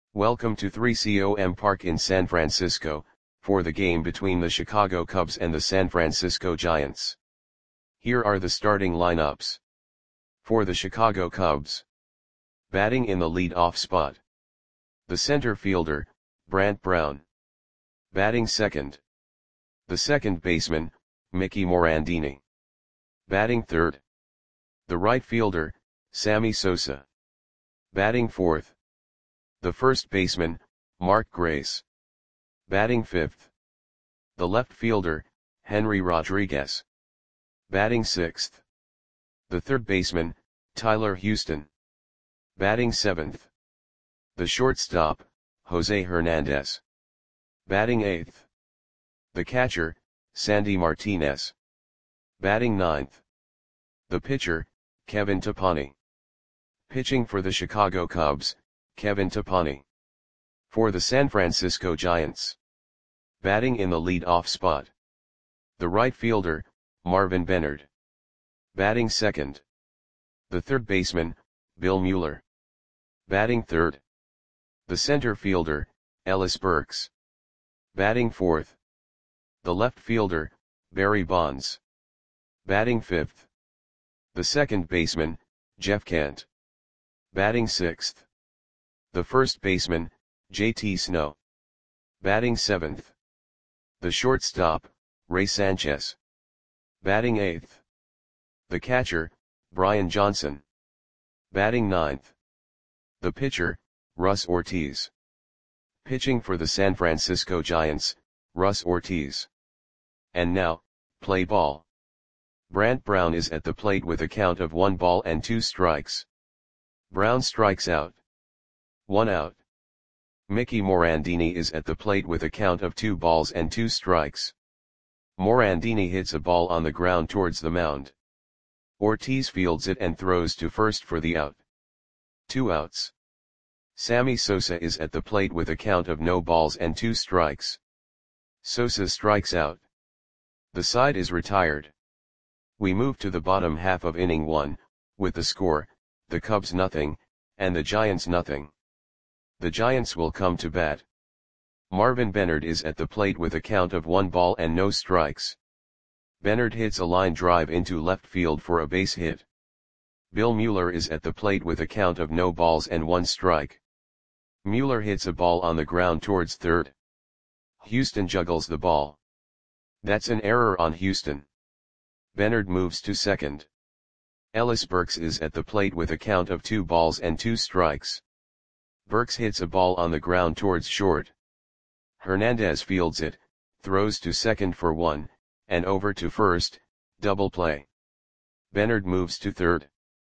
Welcome to 3COM Park in San Francisco, for the game between the Chicago Cubs and the San Francisco Giants. Here are the starting lineups. For the Chicago Cubs. Batting in the lead-off spot. The center fielder, Brant Brown. Batting second. The second baseman, Mickey Morandini. Batting third. The right fielder, Sammy Sosa. Batting fourth. The first baseman, Mark Grace. Batting fifth. The left fielder, Henry Rodriguez. Batting sixth. The third baseman, Tyler Houston. Batting seventh. The shortstop, Jose Hernandez. Batting eighth. The catcher, Sandy Martinez. Batting ninth. The pitcher, Kevin Tapani. Pitching for the Chicago Cubs, Kevin Tapani. For the San Francisco Giants. Batting in the lead-off spot. The right fielder, Marvin Benard. Batting second. The third baseman, Bill Mueller. Batting third. The center fielder, Ellis Burks. Batting fourth. The left fielder, Barry Bonds. Batting fifth. The second baseman, Jeff Kent. Batting sixth. The first baseman, J.T. Snow. Batting seventh. The shortstop, Ray Sanchez. Batting eighth. The catcher, Brian Johnson. Batting ninth. The pitcher, Russ Ortiz. Pitching for the San Francisco Giants, Russ Ortiz. And now, play ball. Brant Brown is at the plate with a count of 1 ball and 2 strikes. Brown strikes out. 1 out. Mickey Morandini is at the plate with a count of 2 balls and 2 strikes. Morandini hits a ball on the ground towards the mound. Ortiz fields it and throws to first for the out. 2 outs. Sammy Sosa is at the plate with a count of no balls and 2 strikes. Sosa strikes out. The side is retired. We move to the bottom half of inning 1, with the score, the Cubs nothing, and the Giants nothing. The Giants will come to bat. Marvin Benard is at the plate with a count of 1 ball and no strikes. Benard hits a line drive into left field for a base hit. Bill Mueller is at the plate with a count of no balls and 1 strike. Mueller hits a ball on the ground towards third. Houston juggles the ball. That's an error on Houston. Benard moves to second. Ellis Burks is at the plate with a count of 2 balls and 2 strikes. Burks hits a ball on the ground towards short. Hernandez fields it, throws to second for 1, and over to first, double play. Benard moves to third.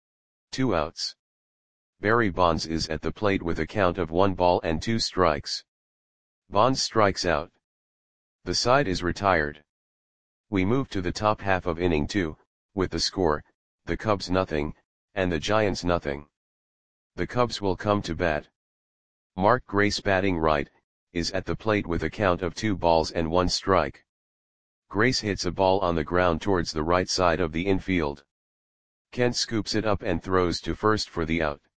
2 outs. Barry Bonds is at the plate with a count of 1 ball and 2 strikes. Bonds strikes out. The side is retired. We move to the top half of inning 2, with the score, the Cubs nothing, and the Giants nothing. The Cubs will come to bat. Mark Grace batting right, is at the plate with a count of 2 balls and 1 strike. Grace hits a ball on the ground towards the right side of the infield. Kent scoops it up and throws to first for the out.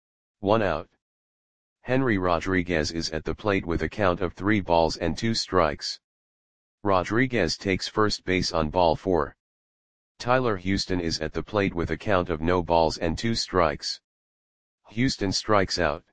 1 out. Henry Rodriguez is at the plate with a count of 3 balls and 2 strikes. Rodriguez takes first base on ball 4. Tyler Houston is at the plate with a count of no balls and 2 strikes. Houston strikes out.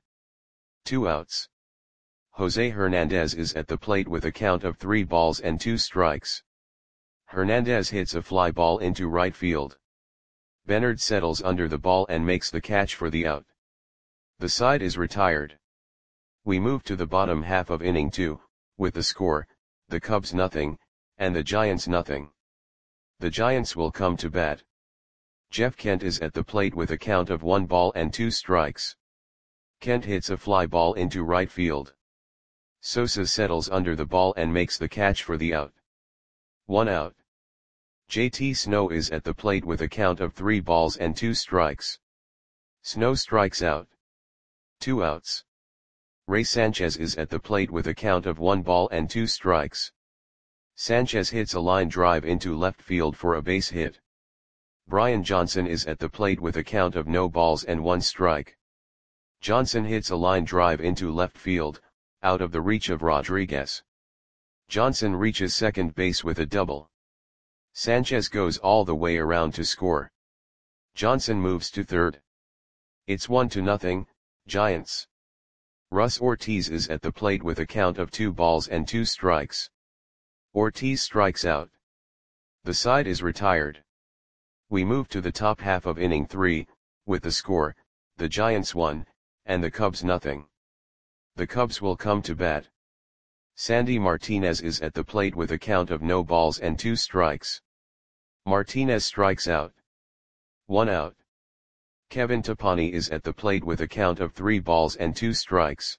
2 outs. Jose Hernandez is at the plate with a count of 3 balls and 2 strikes. Hernandez hits a fly ball into right field. Benard settles under the ball and makes the catch for the out. The side is retired. We move to the bottom half of inning 2, with the score, the Cubs nothing, and the Giants nothing. The Giants will come to bat. Jeff Kent is at the plate with a count of 1 ball and 2 strikes. Kent hits a fly ball into right field. Sosa settles under the ball and makes the catch for the out. 1 out. J.T. Snow is at the plate with a count of 3 balls and 2 strikes. Snow strikes out. 2 outs. Ray Sanchez is at the plate with a count of 1 ball and 2 strikes. Sanchez hits a line drive into left field for a base hit. Brian Johnson is at the plate with a count of no balls and 1 strike. Johnson hits a line drive into left field, out of the reach of Rodriguez. Johnson reaches second base with a double. Sanchez goes all the way around to score. Johnson moves to third. It's 1-0, Giants. Russ Ortiz is at the plate with a count of 2 balls and 2 strikes. Ortiz strikes out. The side is retired. We move to the top half of inning 3, with the score, the Giants 1, and the Cubs 0. The Cubs will come to bat. Sandy Martinez is at the plate with a count of 0 balls and 2 strikes. Martinez strikes out. 1 out. Kevin Tapani is at the plate with a count of 3 balls and 2 strikes.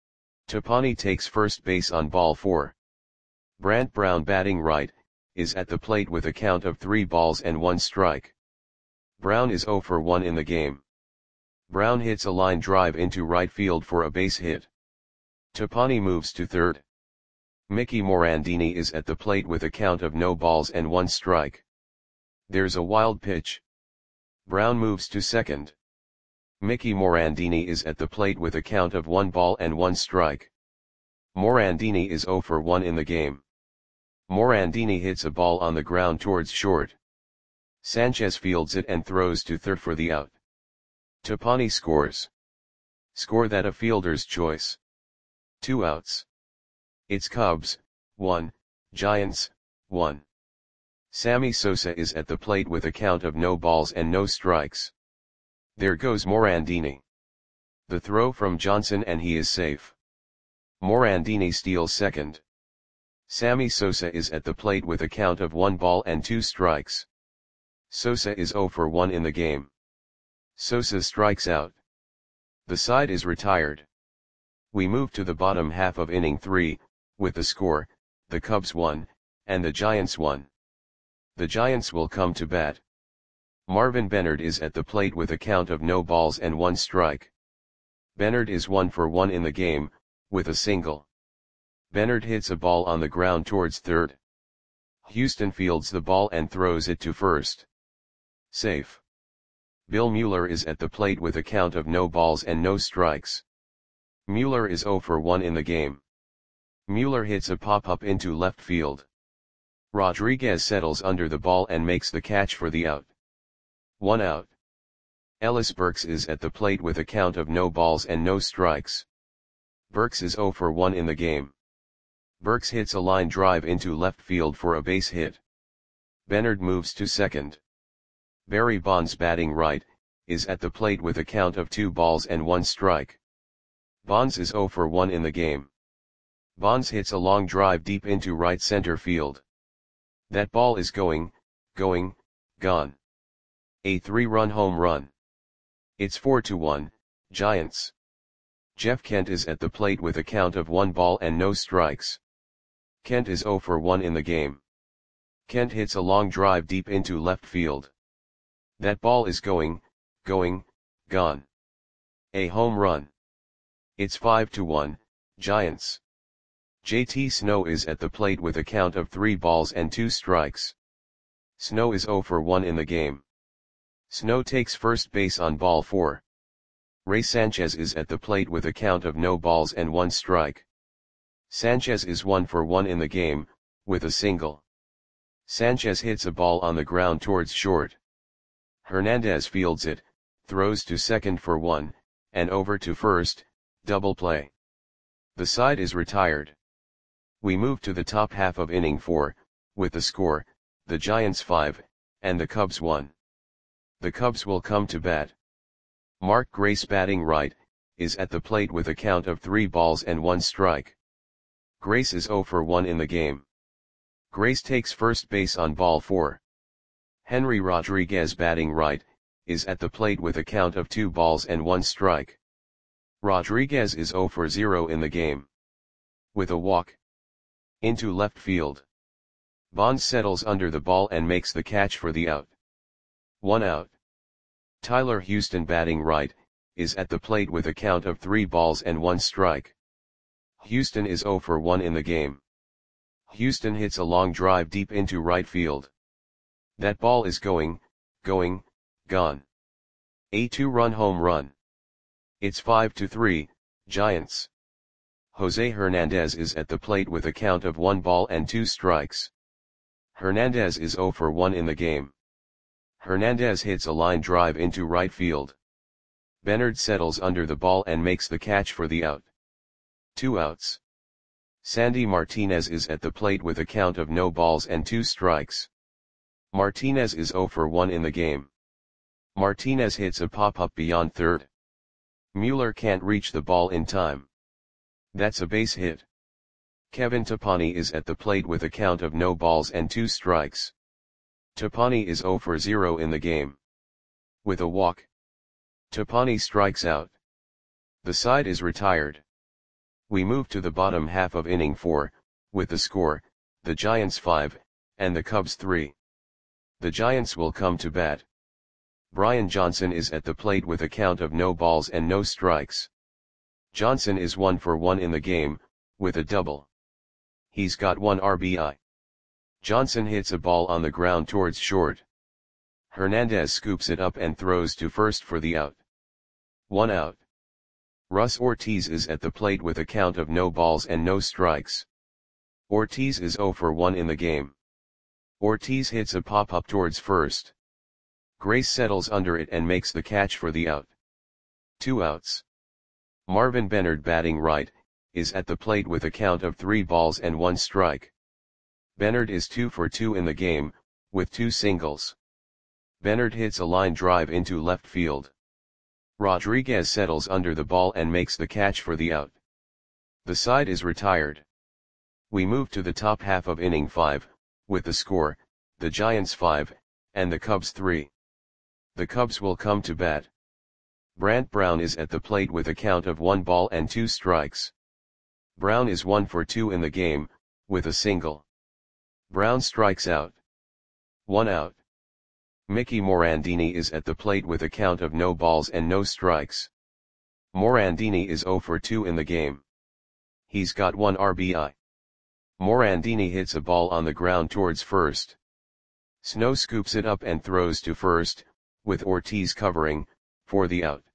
Tapani takes first base on ball 4. Brant Brown, batting right, is at the plate with a count of 3 balls and 1 strike. Brown is 0 for 1 in the game. Brown hits a line drive into right field for a base hit. Tapani moves to third. Mickey Morandini is at the plate with a count of 0 balls and 1 strike. There's a wild pitch. Brown moves to second. Mickey Morandini is at the plate with a count of 1 ball and 1 strike. Morandini is 0 for 1 in the game. Morandini hits a ball on the ground towards short. Sanchez fields it and throws to third for the out. Tapani scores. Score that a fielder's choice. 2 outs. It's Cubs 1, Giants 1. Sammy Sosa is at the plate with a count of 0 balls and 0 strikes. There goes Morandini. The throw from Johnson and he is safe. Morandini steals second. Sammy Sosa is at the plate with a count of 1 ball and 2 strikes. Sosa is 0 for 1 in the game. Sosa strikes out. The side is retired. We move to the bottom half of inning 3, with the score, the Cubs 1, and the Giants 1. The Giants will come to bat. Marvin Bennard is at the plate with a count of 0 balls and 1 strike. Bennard is 1 for 1 in the game, with a single. Bennard hits a ball on the ground towards third. Houston fields the ball and throws it to first. Safe. Bill Mueller is at the plate with a count of 0 balls and 0 strikes. Mueller is 0 for 1 in the game. Mueller hits a pop-up into left field. Rodriguez settles under the ball and makes the catch for the out. 1 out. Ellis Burks is at the plate with a count of 0 balls and 0 strikes. Burks is 0 for 1 in the game. Burks hits a line drive into left field for a base hit. Bennard moves to second. Barry Bonds, batting right, is at the plate with a count of 2 balls and 1 strike. Bonds is 0 for 1 in the game. Bonds hits a long drive deep into right center field. That ball is going, gone. A 3-run home run. It's 4-1, Giants. Jeff Kent is at the plate with a count of 1 ball and 0 strikes. Kent is 0 for 1 in the game. Kent hits a long drive deep into left field. That ball is going, gone. A home run. It's 5-1, Giants. JT Snow is at the plate with a count of 3 balls and 2 strikes. Snow is 0 for 1 in the game. Snow takes first base on ball 4. Ray Sanchez is at the plate with a count of 0 balls and 1 strike. Sanchez is 1 for 1 in the game, with a single. Sanchez hits a ball on the ground towards short. Hernandez fields it, throws to second for 1, and over to first, double play. The side is retired. We move to the top half of inning 4, with the score, the Giants 5, and the Cubs 1. The Cubs will come to bat. Mark Grace, batting right, is at the plate with a count of 3 balls and 1 strike. Grace is 0 for 1 in the game. Grace takes first base on ball 4. Henry Rodriguez, batting right, is at the plate with a count of 2 balls and 1 strike. Rodriguez is 0 for 0 in the game. With a walk. Into left field. Bonds settles under the ball and makes the catch for the out. 1 out. Tyler Houston, batting right, is at the plate with a count of 3 balls and 1 strike. Houston is 0 for 1 in the game. Houston hits a long drive deep into right field. That ball is going, gone. A 2-run home run. It's 5-3, Giants. Jose Hernandez is at the plate with a count of 1 ball and 2 strikes. Hernandez is 0 for 1 in the game. Hernandez hits a line drive into right field. Bernard settles under the ball and makes the catch for the out. 2 outs. Sandy Martinez is at the plate with a count of no balls and 2 strikes. Martinez is 0 for 1 in the game. Martinez hits a pop-up beyond third. Mueller can't reach the ball in time. That's a base hit. Kevin Topani is at the plate with a count of no balls and 2 strikes. Topani is 0 for 0 in the game. With a walk, Topani strikes out. The side is retired. We move to the bottom half of inning 4, with the score, the Giants 5, and the Cubs 3. The Giants will come to bat. Brian Johnson is at the plate with a count of no balls and no strikes. Johnson is 1 for 1 in the game, with a double. He's got 1 RBI. Johnson hits a ball on the ground towards short. Hernandez scoops it up and throws to first for the out. 1 out. Russ Ortiz is at the plate with a count of no balls and no strikes. Ortiz is 0 for 1 in the game. Ortiz hits a pop-up towards first. Grace settles under it and makes the catch for the out. 2 outs. Marvin Bernard, batting right, is at the plate with a count of 3 balls and 1 strike. Bernard is 2 for 2 in the game, with 2 singles. Bernard hits a line drive into left field. Rodriguez settles under the ball and makes the catch for the out. The side is retired. We move to the top half of inning 5, with the score, the Giants 5, and the Cubs 3. The Cubs will come to bat. Brant Brown is at the plate with a count of 1 ball and 2 strikes. Brown is 1 for 2 in the game, with a single. Brown strikes out. 1 out. Mickey Morandini is at the plate with a count of no balls and no strikes. Morandini is 0 for 2 in the game. He's got 1 RBI. Morandini hits a ball on the ground towards first. Snow scoops it up and throws to first, with Ortiz covering, for the out.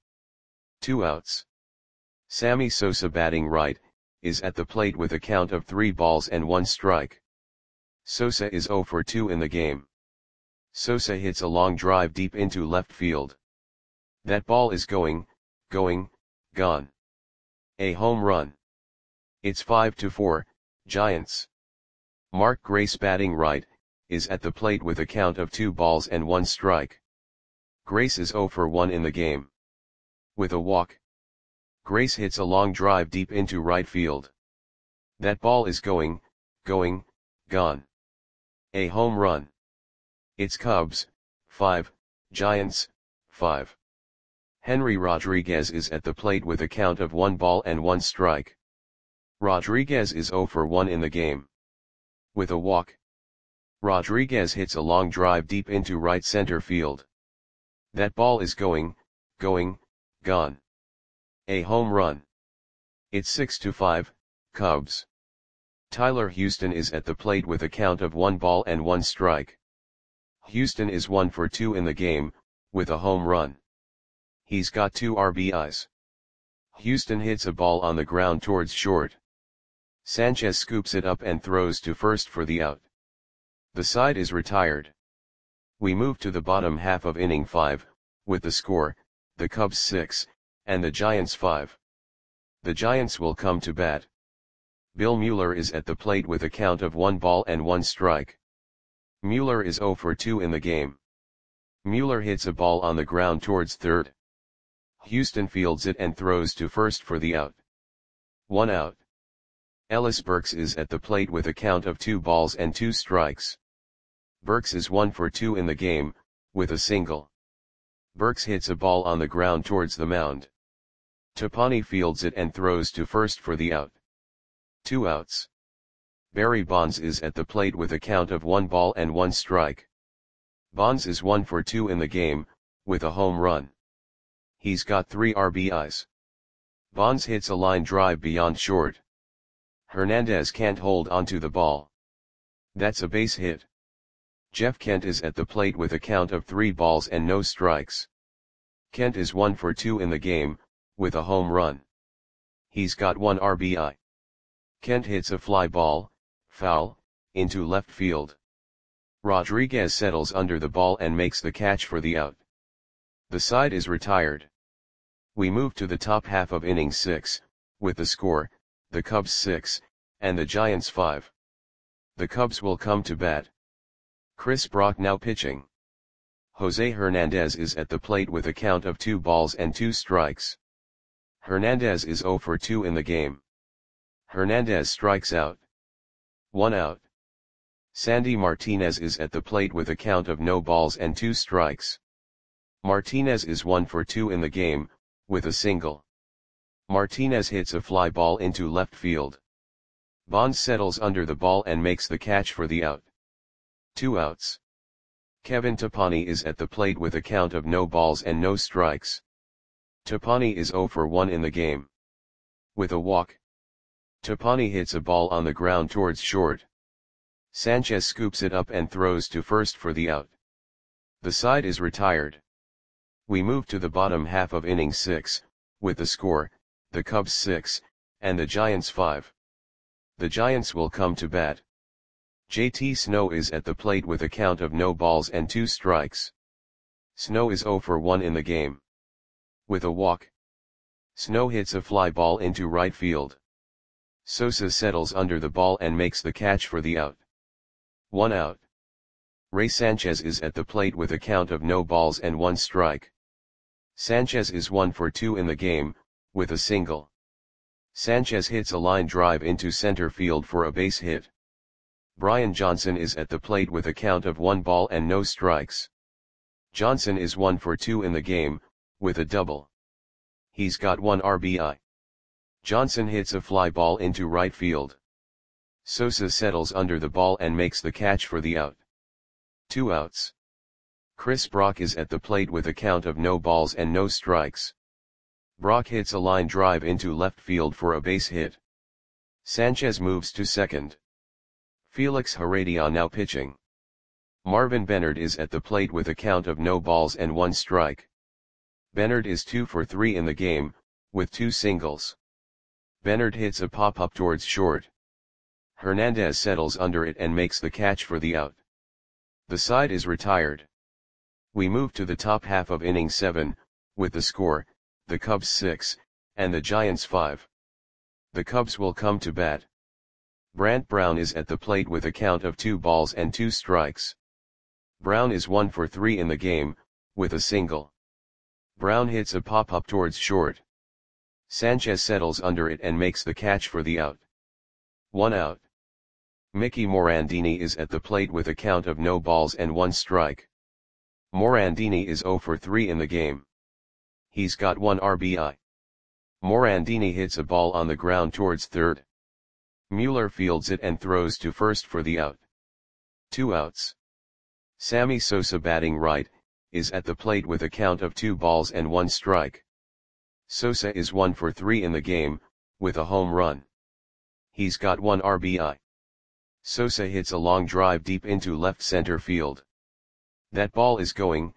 2 outs. Sammy Sosa, batting right, is at the plate with a count of 3 balls and 1 strike. Sosa is 0 for 2 in the game. Sosa hits a long drive deep into left field. That ball is going, gone. A home run. It's 5-4, Giants. Mark Grace, batting right, is at the plate with a count of 2 balls and 1 strike. Grace is 0 for 1 in the game. With a walk, Grace hits a long drive deep into right field. That ball is going, gone. A home run. It's Cubs 5, Giants 5. Henry Rodriguez is at the plate with a count of 1 ball and 1 strike. Rodriguez is 0 for 1 in the game. With a walk, Rodriguez hits a long drive deep into right center field. That ball is going, gone. A home run. It's 6-5, Cubs. Tyler Houston is at the plate with a count of 1 ball and 1 strike. Houston is 1 for 2 in the game, with a home run. He's got 2 RBIs. Houston hits a ball on the ground towards short. Sanchez scoops it up and throws to first for the out. The side is retired. We move to the bottom half of inning 5, with the score, the Cubs 6, and the Giants 5. The Giants will come to bat. Bill Mueller is at the plate with a count of 1 ball and 1 strike. Mueller is 0 for 2 in the game. Mueller hits a ball on the ground towards third. Houston fields it and throws to first for the out. 1 out. Ellis Burks is at the plate with a count of 2 balls and 2 strikes. Burks is 1 for 2 in the game, with a single. Burks hits a ball on the ground towards the mound. Topani fields it and throws to first for the out. 2 outs. Barry Bonds is at the plate with a count of 1 ball and 1 strike. Bonds is 1 for 2 in the game, with a home run. He's got 3 RBIs. Bonds hits a line drive beyond short. Hernandez can't hold onto the ball. That's a base hit. Jeff Kent is at the plate with a count of 3 balls and no strikes. Kent is 1 for 2 in the game, with a home run. He's got 1 RBI. Kent hits a fly ball, foul, into left field. Rodriguez settles under the ball and makes the catch for the out. The side is retired. We move to the top half of inning 6, with the score, the Cubs 6, and the Giants 5. The Cubs will come to bat. Chris Brock now pitching. Jose Hernandez is at the plate with a count of 2 balls and 2 strikes. Hernandez is 0 for 2 in the game. Hernandez strikes out. 1 out. Sandy Martinez is at the plate with a count of no balls and 2 strikes. Martinez is 1 for 2 in the game, with a single. Martinez hits a fly ball into left field. Bonds settles under the ball and makes the catch for the out. 2 outs. Kevin Tapani is at the plate with a count of no balls and no strikes. Tapani is 0 for 1 in the game. With a walk. Tapani hits a ball on the ground towards short. Sanchez scoops it up and throws to first for the out. The side is retired. We move to the bottom half of inning 6, with the score, the Cubs 6, and the Giants 5. The Giants will come to bat. JT Snow is at the plate with a count of no balls and 2 strikes. Snow is 0 for 1 in the game. With a walk. Snow hits a fly ball into right field. Sosa settles under the ball and makes the catch for the out. 1 out. Ray Sanchez is at the plate with a count of no balls and 1 strike. Sanchez is 1 for 2 in the game, with a single. Sanchez hits a line drive into center field for a base hit. Brian Johnson is at the plate with a count of 1 ball and no strikes. Johnson is 1 for 2 in the game, with a double. He's got 1 RBI. Johnson hits a fly ball into right field. Sosa settles under the ball and makes the catch for the out. 2 outs. Chris Brock is at the plate with a count of no balls and no strikes. Brock hits a line drive into left field for a base hit. Sanchez moves to second. Felix Heredia now pitching. Marvin Bennard is at the plate with a count of no balls and 1 strike. Bennard is 2 for 3 in the game, with 2 singles. Bennard hits a pop-up towards short. Hernandez settles under it and makes the catch for the out. The side is retired. We move to the top half of inning 7, with the score, the Cubs 6, and the Giants 5. The Cubs will come to bat. Brant Brown is at the plate with a count of 2 balls and 2 strikes. Brown is 1 for 3 in the game, with a single. Brown hits a pop-up towards short. Sanchez settles under it and makes the catch for the out. 1 out. Mickey Morandini is at the plate with a count of no balls and 1 strike. Morandini is 0 for 3 in the game. He's got 1 RBI. Morandini hits a ball on the ground towards third. Mueller fields it and throws to first for the out. 2 outs. Sammy Sosa batting right, is at the plate with a count of 2 balls and 1 strike. Sosa is 1 for 3 in the game, with a home run. He's got 1 RBI. Sosa hits a long drive deep into left center field. That ball is gone.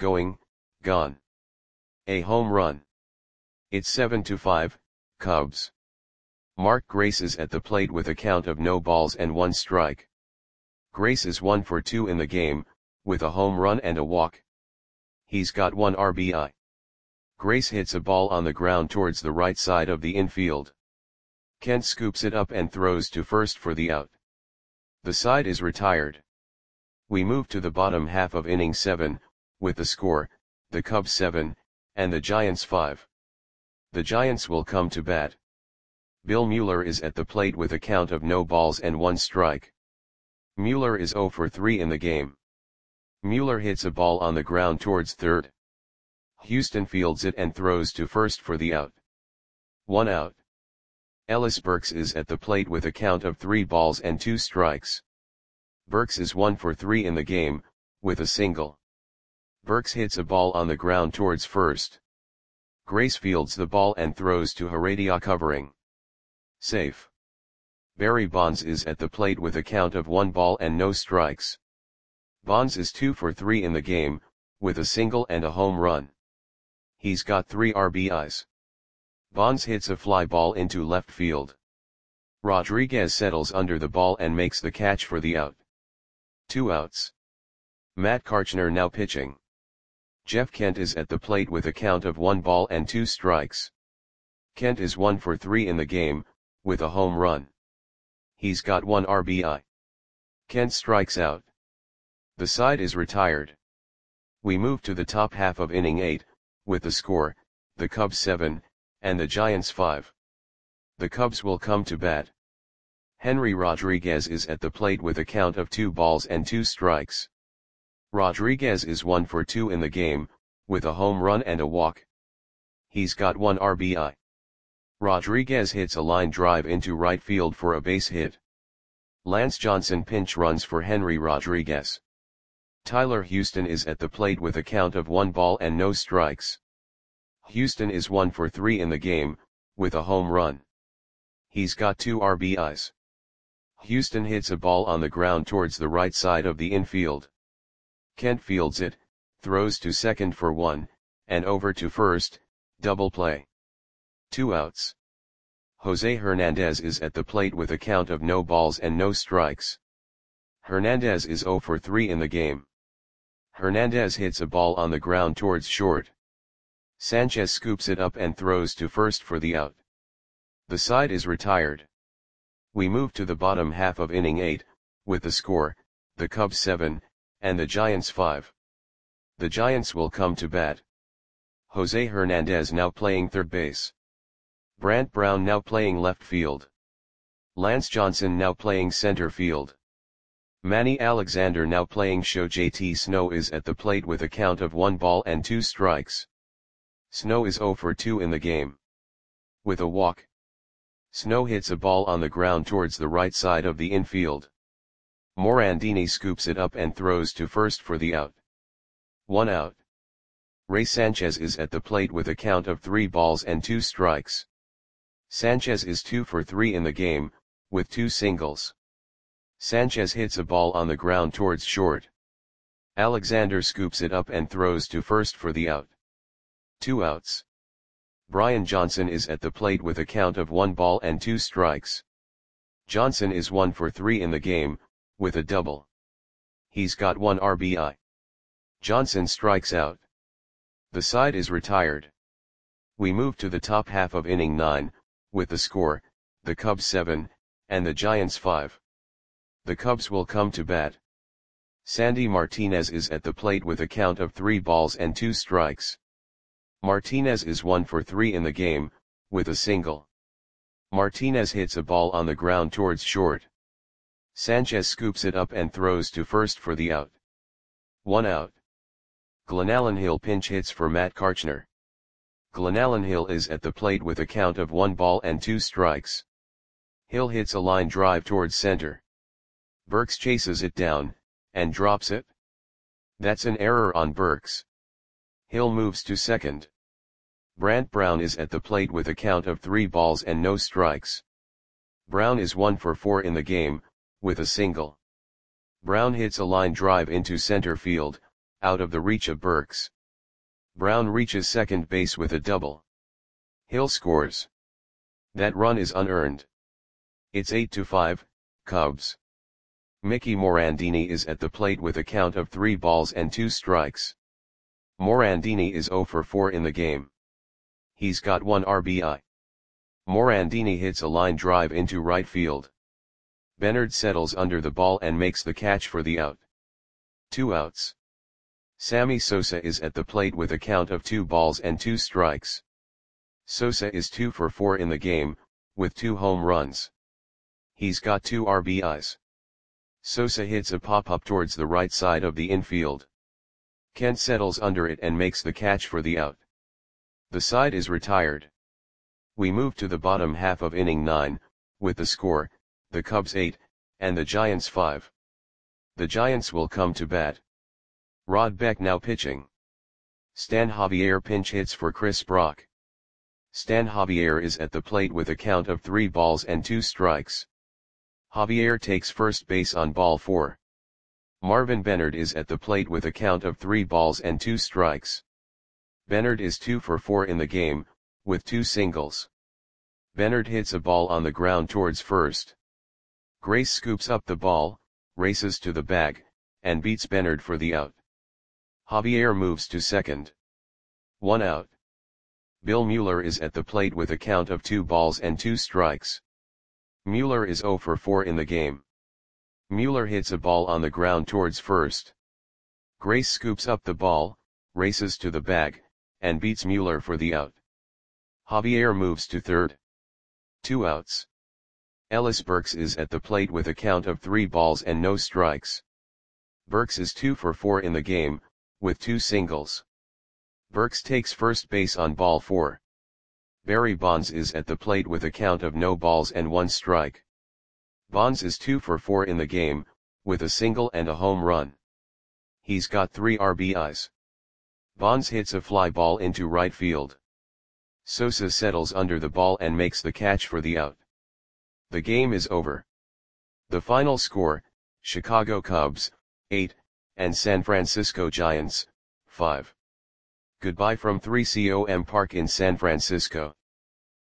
A home run. It's 7-5, Cubs. Mark Grace is at the plate with a count of no balls and 1 strike. Grace is 1 for 2 in the game, with a home run and a walk. He's got 1 RBI. Grace hits a ball on the ground towards the right side of the infield. Kent scoops it up and throws to first for the out. The side is retired. We move to the bottom half of inning 7, with the score, the Cubs 7, and the Giants 5. The Giants will come to bat. Bill Mueller is at the plate with a count of no balls and 1 strike. Mueller is 0 for 3 in the game. Mueller hits a ball on the ground towards third. Houston fields it and throws to first for the out. 1 out. Ellis Burks is at the plate with a count of 3 balls and 2 strikes. Burks is 1 for 3 in the game, with a single. Burks hits a ball on the ground towards first. Grace fields the ball and throws to Heredia covering. Safe. Barry Bonds is at the plate with a count of 1 ball and no strikes. Bonds is 2 for 3 in the game, with a single and a home run. He's got 3 RBIs. Bonds hits a fly ball into left field. Rodriguez settles under the ball and makes the catch for the out. 2 outs. Matt Karchner now pitching. Jeff Kent is at the plate with a count of 1 ball and 2 strikes. Kent is 1 for 3 in the game, with a home run. He's got 1 RBI. Kent strikes out. The side is retired. We move to the top half of inning 8, with the score, the Cubs 7, and the Giants 5. The Cubs will come to bat. Henry Rodriguez is at the plate with a count of 2 balls and 2 strikes. Rodriguez is 1 for 2 in the game, with a home run and a walk. He's got 1 RBI. Rodriguez hits a line drive into right field for a base hit. Lance Johnson pinch runs for Henry Rodriguez. Tyler Houston is at the plate with a count of 1 ball and no strikes. Houston is 1 for 3 in the game, with a home run. He's got 2 RBIs. Houston hits a ball on the ground towards the right side of the infield. Kent fields it, throws to second for 1, and over to first, double play. 2 outs. Jose Hernandez is at the plate with a count of no balls and no strikes. Hernandez is 0 for 3 in the game. Hernandez hits a ball on the ground towards short. Sanchez scoops it up and throws to first for the out. The side is retired. We move to the bottom half of inning 8, with the score, the Cubs 7, and the Giants 5. The Giants will come to bat. Jose Hernandez now playing third base. Brant Brown now playing left field. Lance Johnson now playing center field. Manny Alexander now playing show. JT Snow is at the plate with a count of 1 ball and 2 strikes. Snow is 0 for 2 in the game. With a walk. Snow hits a ball on the ground towards the right side of the infield. Morandini scoops it up and throws to first for the out. 1 out. Ray Sanchez is at the plate with a count of 3 balls and 2 strikes. Sanchez is 2 for 3 in the game, with 2 singles. Sanchez hits a ball on the ground towards short. Alexander scoops it up and throws to first for the out. 2 outs. Brian Johnson is at the plate with a count of 1 ball and 2 strikes. Johnson is 1 for 3 in the game, with a double. He's got 1 RBI. Johnson strikes out. The side is retired. We move to the top half of inning 9, with the score, the Cubs 7, and the Giants 5. The Cubs will come to bat. Sandy Martinez is at the plate with a count of 3 balls and 2 strikes. Martinez is 1 for 3 in the game, with a single. Martinez hits a ball on the ground towards short. Sanchez scoops it up and throws to first for the out. 1 out. Glenallen Hill pinch hits for Matt Karchner. Glenallen Hill is at the plate with a count of 1 ball and 2 strikes. Hill hits a line drive towards center. Burks chases it down, and drops it. That's an error on Burks. Hill moves to second. Brant Brown is at the plate with a count of 3 balls and no strikes. Brown is 1 for 4 in the game, with a single. Brown hits a line drive into center field, out of the reach of Burks. Brown reaches second base with a double. Hill scores. That run is unearned. It's 8-5, Cubs. Mickey Morandini is at the plate with a count of 3 balls and 2 strikes. Morandini is 0 for 4 in the game. He's got 1 RBI. Morandini hits a line drive into right field. Bernard settles under the ball and makes the catch for the out. 2 outs. Sammy Sosa is at the plate with a count of 2 balls and 2 strikes. Sosa is 2 for 4 in the game, with 2 home runs. He's got 2 RBIs. Sosa hits a pop-up towards the right side of the infield. Kent settles under it and makes the catch for the out. The side is retired. We move to the bottom half of inning 9, with the score, the Cubs 8, and the Giants 5. The Giants will come to bat. Rod Beck now pitching. Stan Javier pinch hits for Chris Brock. Stan Javier is at the plate with a count of 3 balls and 2 strikes. Javier takes first base on ball 4. Marvin Bernard is at the plate with a count of 3 balls and 2 strikes. Bernard is 2 for 4 in the game, with 2 singles. Bennard hits a ball on the ground towards first. Grace scoops up the ball, races to the bag, and beats Bennard for the out. Javier moves to second. 1 out. Bill Mueller is at the plate with a count of 2 balls and 2 strikes. Mueller is 0 for 4 in the game. Mueller hits a ball on the ground towards first. Grace scoops up the ball, races to the bag, and beats Mueller for the out. Javier moves to third. 2 outs. Ellis Burks is at the plate with a count of 3 balls and no strikes. Burks is 2 for 4 in the game, with 2 singles. Burks takes first base on ball 4. Barry Bonds is at the plate with a count of no balls and 1 strike. Bonds is 2 for 4 in the game, with a single and a home run. He's got 3 RBIs. Bonds hits a fly ball into right field. Sosa settles under the ball and makes the catch for the out. The game is over. The final score, Chicago Cubs, 8, and San Francisco Giants, 5. Goodbye from 3COM Park in San Francisco.